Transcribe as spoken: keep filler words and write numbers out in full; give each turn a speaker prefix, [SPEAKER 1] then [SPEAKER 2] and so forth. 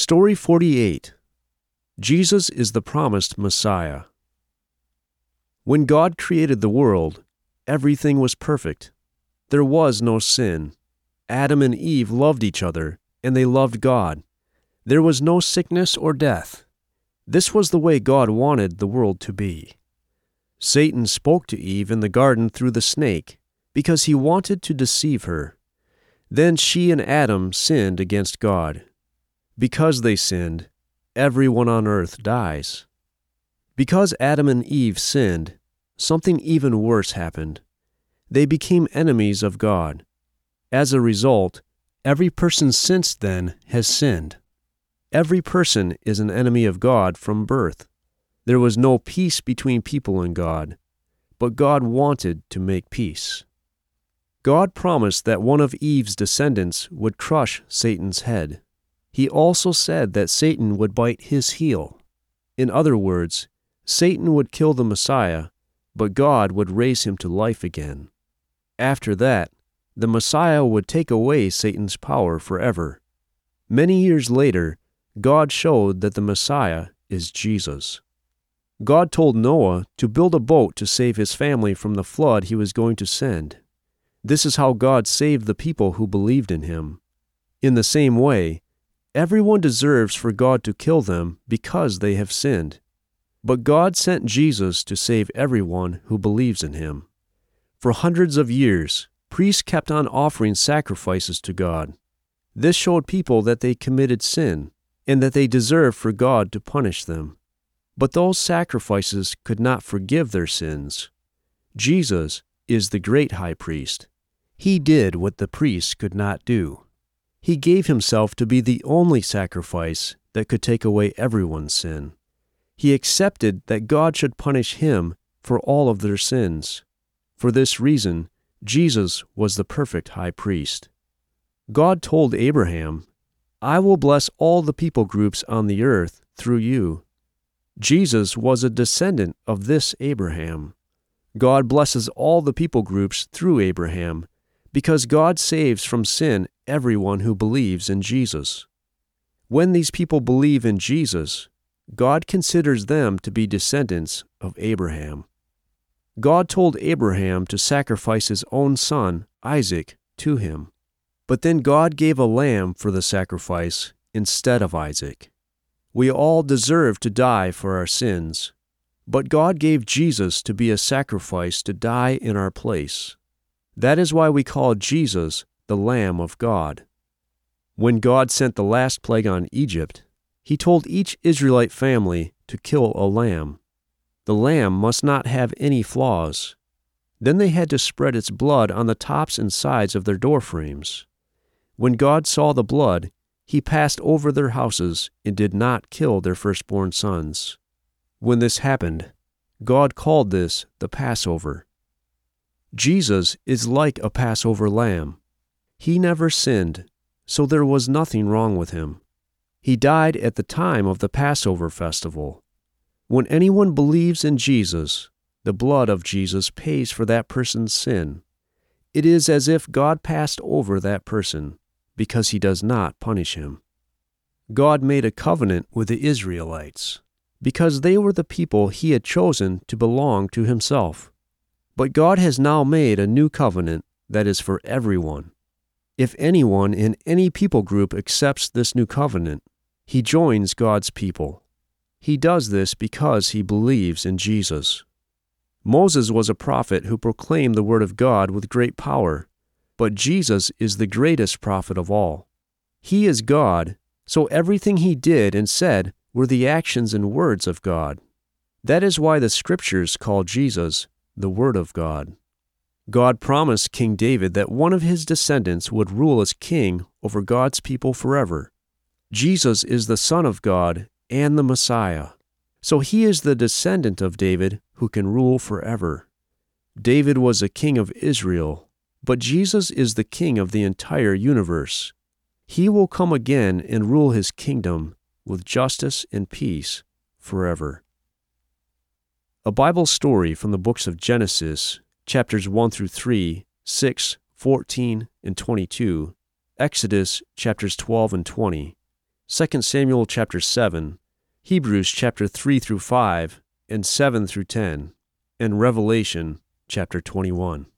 [SPEAKER 1] Story forty-eight. Jesus is the promised Messiah. When God created the world, everything was perfect. There was no sin. Adam and Eve loved each other, and they loved God. There was no sickness or death. This was the way God wanted the world to be. Satan spoke to Eve in the garden through the snake because he wanted to deceive her. Then she and Adam sinned against God. Because they sinned, everyone on earth dies. Because Adam and Eve sinned, something even worse happened. They became enemies of God. As a result, every person since then has sinned. Every person is an enemy of God from birth. There was no peace between people and God, but God wanted to make peace. God promised that one of Eve's descendants would crush Satan's head. He also said that Satan would bite his heel. In other words, Satan would kill the Messiah, but God would raise him to life again. After that, the Messiah would take away Satan's power forever. Many years later, God showed that the Messiah is Jesus. God told Noah to build a boat to save his family from the flood he was going to send. This is how God saved the people who believed in him. In the same way, everyone deserves for God to kill them because they have sinned. But God sent Jesus to save everyone who believes in him. For hundreds of years, priests kept on offering sacrifices to God. This showed people that they committed sin and that they deserved for God to punish them. But those sacrifices could not forgive their sins. Jesus is the great high priest. He did what the priests could not do. He gave himself to be the only sacrifice that could take away everyone's sin. He accepted that God should punish him for all of their sins. For this reason, Jesus was the perfect high priest. God told Abraham, "I will bless all the people groups on the earth through you." Jesus was a descendant of this Abraham. God blesses all the people groups through Abraham because God saves from sin everyone who believes in Jesus. When these people believe in Jesus, God considers them to be descendants of Abraham. God told Abraham to sacrifice his own son, Isaac, to him. But then God gave a lamb for the sacrifice instead of Isaac. We all deserve to die for our sins, but God gave Jesus to be a sacrifice to die in our place. That is why we call Jesus the Lamb of God. When God sent the last plague on Egypt, he told each Israelite family to kill a lamb. The lamb must not have any flaws. Then they had to spread its blood on the tops and sides of their door frames. When God saw the blood, he passed over their houses and did not kill their firstborn sons. When this happened, God called this the Passover. Jesus is like a Passover lamb. He never sinned, so there was nothing wrong with him. He died at the time of the Passover festival. When anyone believes in Jesus, the blood of Jesus pays for that person's sin. It is as if God passed over that person, because he does not punish him. God made a covenant with the Israelites, because they were the people he had chosen to belong to himself. But God has now made a new covenant that is for everyone. If anyone in any people group accepts this new covenant, he joins God's people. He does this because he believes in Jesus. Moses was a prophet who proclaimed the word of God with great power. But Jesus is the greatest prophet of all. He is God, so everything he did and said were the actions and words of God. That is why the Scriptures call Jesus the Word of God. God promised King David that one of his descendants would rule as king over God's people forever. Jesus is the Son of God and the Messiah, so he is the descendant of David who can rule forever. David was a king of Israel, but Jesus is the king of the entire universe. He will come again and rule his kingdom with justice and peace forever. A Bible story from the books of Genesis, chapters one through three, six, fourteen, and twenty-two, Exodus chapters twelve and twenty, Second Samuel chapter seven, Hebrews chapter three through five, and seven through ten, and Revelation chapter twenty-one.